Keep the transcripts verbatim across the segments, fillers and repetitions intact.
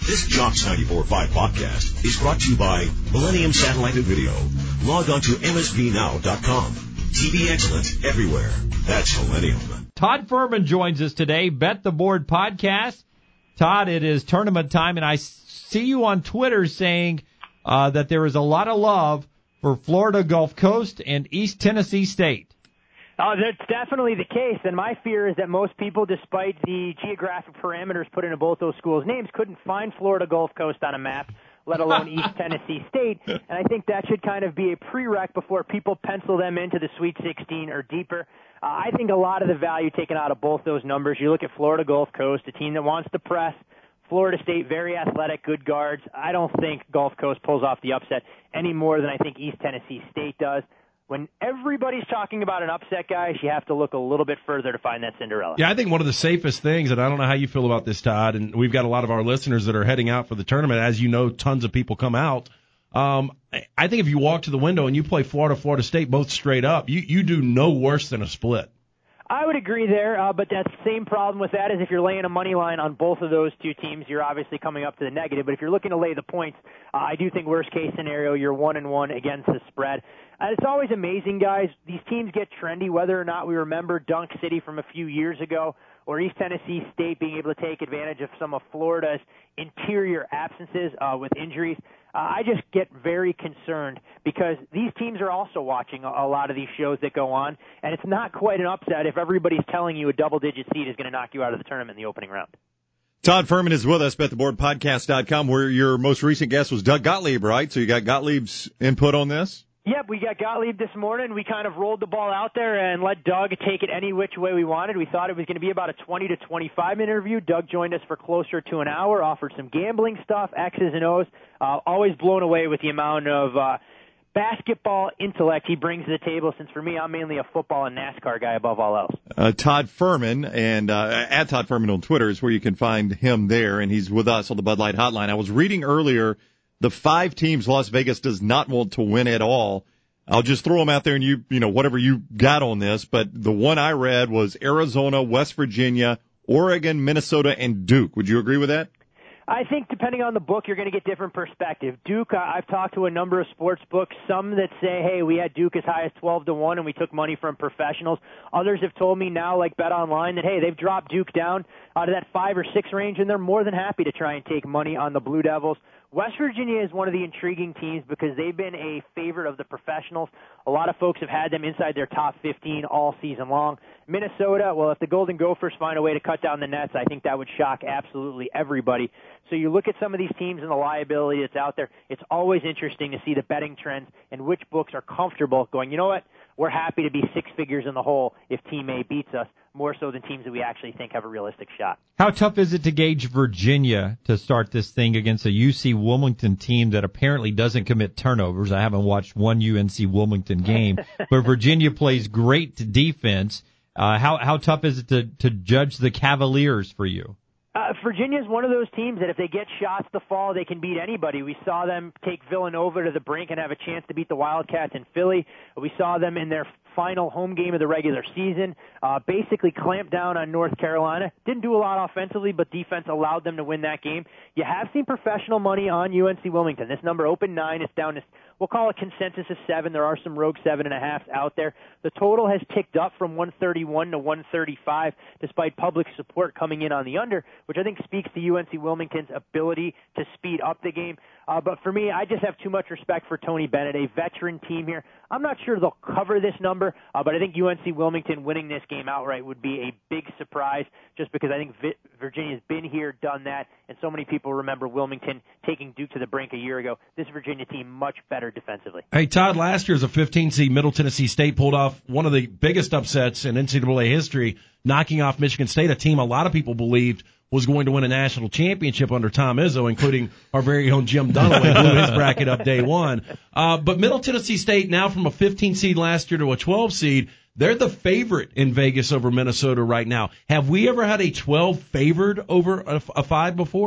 This Jocks ninety-four point five podcast is brought to you by Millennium Satellite and Video. Log on to M S V now dot com. T V excellence everywhere. That's Millennium. Todd Furman joins us today, Bet the Board podcast. Todd, it is tournament time, and I see you on Twitter saying uh, that there is a lot of love for Florida Gulf Coast and East Tennessee State. Uh, that's definitely the case, and my fear is that most people, despite the geographic parameters put into both those schools' names, couldn't find Florida Gulf Coast on a map, let alone East Tennessee State, and I think that should kind of be a prereq before people pencil them into the Sweet sixteen or deeper. Uh, I think a lot of the value taken out of both those numbers, you look at Florida Gulf Coast, a team that wants to press, Florida State, very athletic, good guards. I don't think Gulf Coast pulls off the upset any more than I think East Tennessee State does. When everybody's talking about an upset, guys, you have to look a little bit further to find that Cinderella. Yeah, I think one of the safest things, and I don't know how you feel about this, Todd, and we've got a lot of our listeners that are heading out for the tournament. As you know, tons of people come out. Um, I think if you walk to the window and you play Florida, Florida State both straight up, you, you do no worse than a split. I would agree there, uh, but that same problem with that is if you're laying a money line on both of those two teams, you're obviously coming up to the negative. But if you're looking to lay the points, uh, I do think worst case scenario, you're one and one against the spread. And it's always amazing, guys. These teams get trendy, whether or not we remember Dunk City from a few years ago or East Tennessee State being able to take advantage of some of Florida's interior absences uh, with injuries. Uh, I just get very concerned because these teams are also watching a, a lot of these shows that go on, and it's not quite an upset if everybody's telling you a double-digit seed is going to knock you out of the tournament in the opening round. Todd Furman is with us, bet the board podcast dot com, where your most recent guest was Doug Gottlieb, right? So you got Gottlieb's input on this? Yep, we got Gottlieb this morning. We kind of rolled the ball out there and let Doug take it any which way we wanted. We thought it was going to be about a twenty to twenty-five minute interview. Doug joined us for closer to an hour, offered some gambling stuff, X's and O's. Uh, always blown away with the amount of uh, basketball intellect he brings to the table, since for me, I'm mainly a football and NASCAR guy above all else. Uh, Todd Furman, and uh, at Todd Furman on Twitter is where you can find him there, and he's with us on the Bud Light Hotline. I was reading earlier the five teams Las Vegas does not want to win at all. I'll just throw them out there and you, you know, whatever you got on this, but the one I read was Arizona, West Virginia, Oregon, Minnesota, and Duke. Would you agree with that? I think depending on the book, you're going to get different perspective. Duke, I've talked to a number of sports books, some that say, hey, we had Duke as high as twelve to one and we took money from professionals. Others have told me now, like Bet Online, that, hey, they've dropped Duke down out of that five or six range, and they're more than happy to try and take money on the Blue Devils. West Virginia is one of the intriguing teams because they've been a favorite of the professionals. A lot of folks have had them inside their top fifteen all season long. Minnesota, well, if the Golden Gophers find a way to cut down the nets, I think that would shock absolutely everybody. So you look at some of these teams and the liability that's out there, it's always interesting to see the betting trends and which books are comfortable going, you know what, we're happy to be six figures in the hole if Team A beats us, more so than teams that we actually think have a realistic shot. How tough is it to gauge Virginia to start this thing against a U C Wilmington team that apparently doesn't commit turnovers? I haven't watched one U N C Wilmington game, but Virginia plays great defense. Uh, how how tough is it to, to judge the Cavaliers for you? Uh, Virginia is one of those teams that if they get shots to fall, they can beat anybody. We saw them take Villanova to the brink and have a chance to beat the Wildcats in Philly. We saw them in their final home game of the regular season, uh, basically clamp down on North Carolina. Didn't do a lot offensively, but defense allowed them to win that game. You have seen professional money on U N C Wilmington. This number opened nine. It's down to, we'll call it consensus of seven. There are some rogue seven and a halves out there. The total has ticked up from one thirty-one to one thirty-five, despite public support coming in on the under, which I think speaks to U N C Wilmington's ability to speed up the game. Uh, but for me, I just have too much respect for Tony Bennett, a veteran team here. I'm not sure they'll cover this number, uh, but I think U N C Wilmington winning this game outright would be a big surprise, just because I think Vi- Virginia's been here, done that, and so many people remember Wilmington taking Duke to the brink a year ago. This Virginia team much better defensively. Hey, Todd, last year as a fifteen seed, Middle Tennessee State pulled off one of the biggest upsets in N C double A history, knocking off Michigan State, a team a lot of people believed was going to win a national championship under Tom Izzo, including our very own Jim Dunaway, blew his bracket up day one. Uh, but Middle Tennessee State, now from a fifteen seed last year to a twelve seed, they're the favorite in Vegas over Minnesota right now. Have we ever had a twelve favored over a, a five before?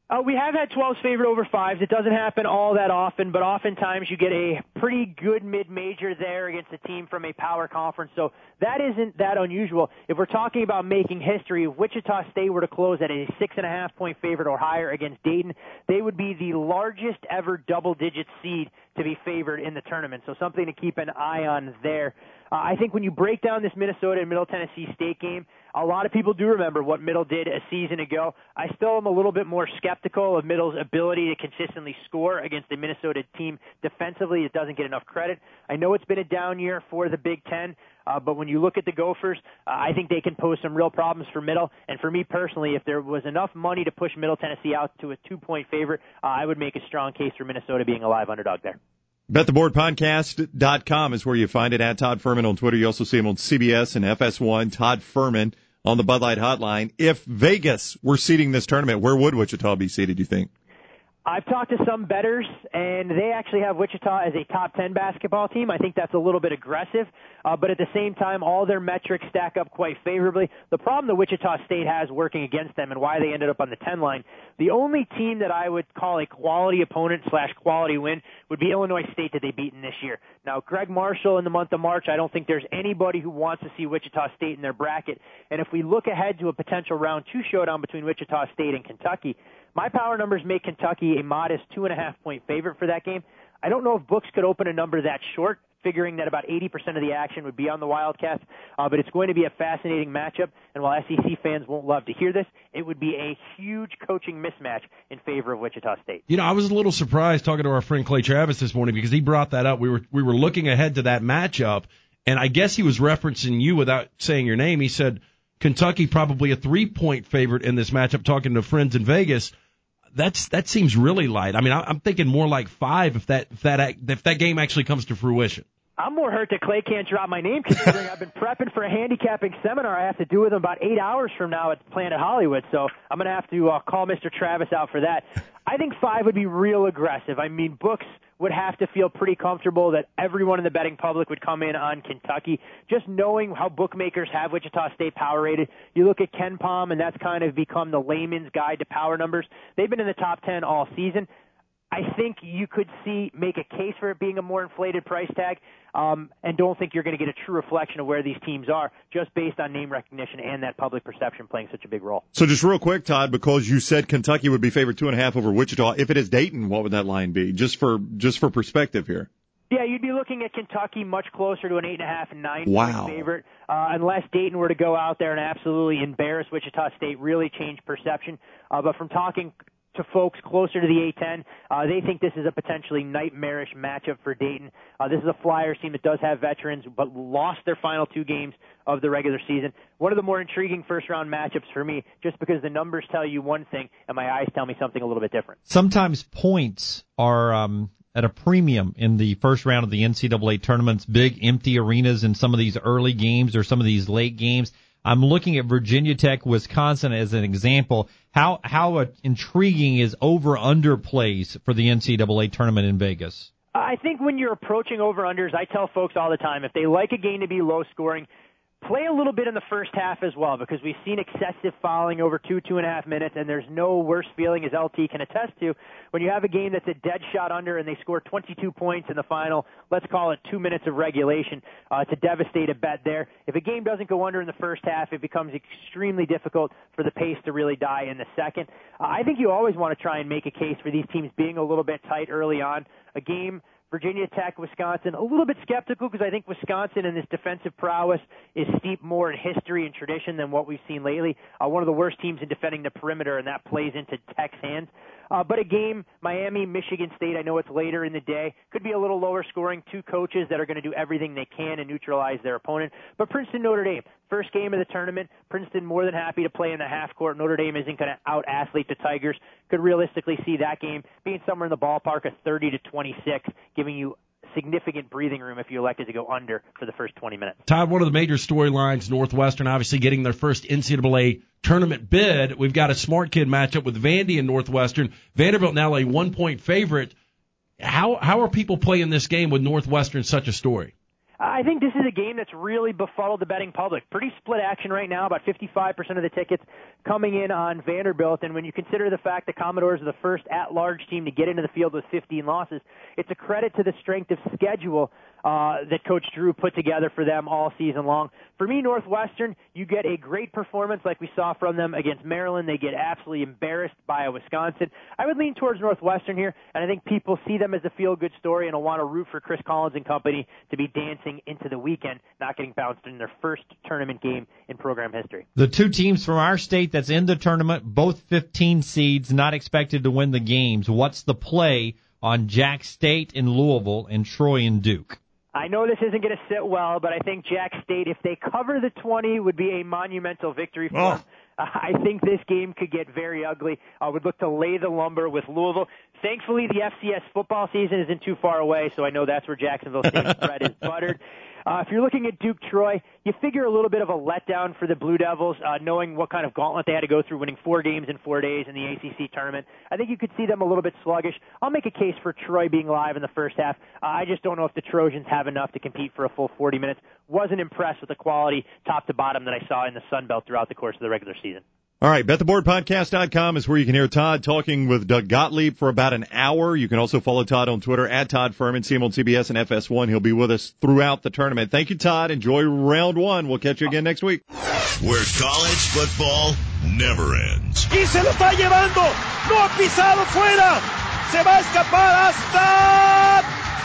Uh, we have had twelves favored over fives. It doesn't happen all that often, but oftentimes you get a pretty good mid-major there against a team from a power conference, so that isn't that unusual. If we're talking about making history, if Wichita State were to close at a six and a half point favorite or higher against Dayton, they would be the largest ever double-digit seed to be favored in the tournament, so something to keep an eye on there. Uh, I think when you break down this Minnesota and Middle Tennessee State game, a lot of people do remember what Middle did a season ago. I still am a little bit more skeptical of Middle's ability to consistently score against a Minnesota team defensively. It doesn't get enough credit. I know it's been a down year for the Big Ten, uh, but when you look at the Gophers, uh, I think they can pose some real problems for Middle. And for me personally, if there was enough money to push Middle Tennessee out to a two-point favorite, uh, I would make a strong case for Minnesota being a live underdog there. Bet the Board Podcast dot com is where you find it. At Todd Furman on Twitter. You also see him on C B S and F S one. Todd Furman on the Bud Light Hotline. If Vegas were seeding this tournament, where would Wichita be seeded, do you think? I've talked to some bettors, and they actually have Wichita as a top ten basketball team. I think that's a little bit aggressive, uh, but at the same time, all their metrics stack up quite favorably. The problem that Wichita State has working against them and why they ended up on the ten line, the only team that I would call a quality opponent slash quality win would be Illinois State that they've beaten this year. Now, Greg Marshall in the month of March, I don't think there's anybody who wants to see Wichita State in their bracket. And if we look ahead to a potential round two showdown between Wichita State and Kentucky, my power numbers make Kentucky a modest two and a half point favorite for that game. I don't know if books could open a number that short, figuring that about eighty percent of the action would be on the Wildcats, uh, but it's going to be a fascinating matchup. And while S E C fans won't love to hear this, it would be a huge coaching mismatch in favor of Wichita State. You know, I was a little surprised talking to our friend Clay Travis this morning because he brought that up. We were we were looking ahead to that matchup, and I guess he was referencing you without saying your name. He said Kentucky probably a three-point favorite in this matchup, talking to friends in Vegas. That's that seems really light. I mean, I'm thinking more like five if that if that if that game actually comes to fruition. I'm more hurt that Clay can't drop my name considering I've been prepping for a handicapping seminar I have to do with him about eight hours from now at Planet Hollywood. So I'm going to have to uh, call Mister Travis out for that. I think five would be real aggressive. I mean, books would have to feel pretty comfortable that everyone in the betting public would come in on Kentucky. Just knowing how bookmakers have Wichita State power rated, you look at Ken Palm, and that's kind of become the layman's guide to power numbers. They've been in the top ten all season. I think you could see make a case for it being a more inflated price tag, um, and don't think you're going to get a true reflection of where these teams are just based on name recognition and that public perception playing such a big role. So just real quick, Todd, because you said Kentucky would be favored two and a half over Wichita. If it is Dayton, what would that line be? Just for just for perspective here. Yeah, you'd be looking at Kentucky much closer to an eight and a half and nine wow. point favorite, uh, unless Dayton were to go out there and absolutely embarrass Wichita State, really change perception. Uh, but from talking to folks closer to the A ten, uh, they think this is a potentially nightmarish matchup for Dayton. Uh, this is a Flyers team that does have veterans, but lost their final two games of the regular season. One of the more intriguing first-round matchups for me, just because the numbers tell you one thing and my eyes tell me something a little bit different. Sometimes points are um, at a premium in the first round of the N C double A tournaments, big empty arenas in some of these early games or some of these late games. I'm looking at Virginia Tech, Wisconsin as an example. How how uh, intriguing is over-under plays for the N C double A tournament in Vegas? I think when you're approaching over-unders, I tell folks all the time, if they like a game to be low-scoring, play a little bit in the first half as well, because we've seen excessive fouling over two, two and a half minutes, and there's no worse feeling, as L T can attest to, when you have a game that's a dead shot under and they score twenty-two points in the final, let's call it two minutes of regulation, uh, to devastate a bet there. If a game doesn't go under in the first half, it becomes extremely difficult for the pace to really die in the second. Uh, I think you always want to try and make a case for these teams being a little bit tight early on. A game Virginia Tech, Wisconsin, a little bit skeptical because I think Wisconsin and this defensive prowess is steeped more in history and tradition than what we've seen lately. Uh, one of the worst teams in defending the perimeter, and that plays into Tech's hands. Uh, but a game, Miami, Michigan State, I know it's later in the day, could be a little lower scoring. Two coaches that are going to do everything they can to neutralize their opponent. But Princeton, Notre Dame, first game of the tournament, Princeton more than happy to play in the half court. Notre Dame isn't going to out-athlete the Tigers. Could realistically see that game being somewhere in the ballpark of thirty to twenty-six, giving you significant breathing room if you elected to go under for the first twenty minutes. Todd, one of the major storylines, Northwestern obviously getting their first N C double A tournament bid. We've got a smart kid matchup with Vandy and Northwestern. Vanderbilt now a one-point favorite. How how are people playing this game with Northwestern such a story? I think this is a game that's really befuddled the betting public. Pretty split action right now, about fifty-five percent of the tickets coming in on Vanderbilt. And when you consider the fact the Commodores are the first at-large team to get into the field with fifteen losses, it's a credit to the strength of schedule uh, that Coach Drew put together for them all season long. For me, Northwestern, you get a great performance like we saw from them against Maryland. They get absolutely embarrassed by Wisconsin. I would lean towards Northwestern here, and I think people see them as a feel-good story and will want to root for Chris Collins and company to be dancing into the weekend, not getting bounced in their first tournament game in program history. The two teams from our state that's in the tournament, both fifteen seeds, not expected to win the games. What's the play on Jack State and Louisville and Troy and Duke? I know this isn't going to sit well, but I think Jack State, if they cover the twenty, would be a monumental victory for oh. them. Uh, I think this game could get very ugly. I would look to lay the lumber with Louisville. Thankfully, the F C S football season isn't too far away, so I know that's where Jacksonville State's bread is buttered. Uh, if you're looking at Duke Troy, you figure a little bit of a letdown for the Blue Devils, uh, knowing what kind of gauntlet they had to go through, winning four games in four days in the A C C tournament. I think you could see them a little bit sluggish. I'll make a case for Troy being live in the first half. Uh, I just don't know if the Trojans have enough to compete for a full forty minutes. Wasn't impressed with the quality top to bottom that I saw in the Sun Belt throughout the course of the regular season. All right, bet the board podcast dot com is where you can hear Todd talking with Doug Gottlieb for about an hour. You can also follow Todd on Twitter at Todd Furman, see him on C B S and F S one. He'll be with us throughout the tournament. Thank you, Todd. Enjoy round one. We'll catch you again next week. Where college football never ends. Y se lo está llevando. No ha pisado fuera. Se va a escapar hasta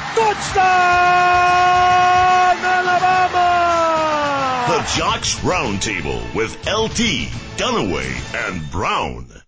touchdown, Alabama. The Jocks Roundtable with L T, Dunaway, and Brown.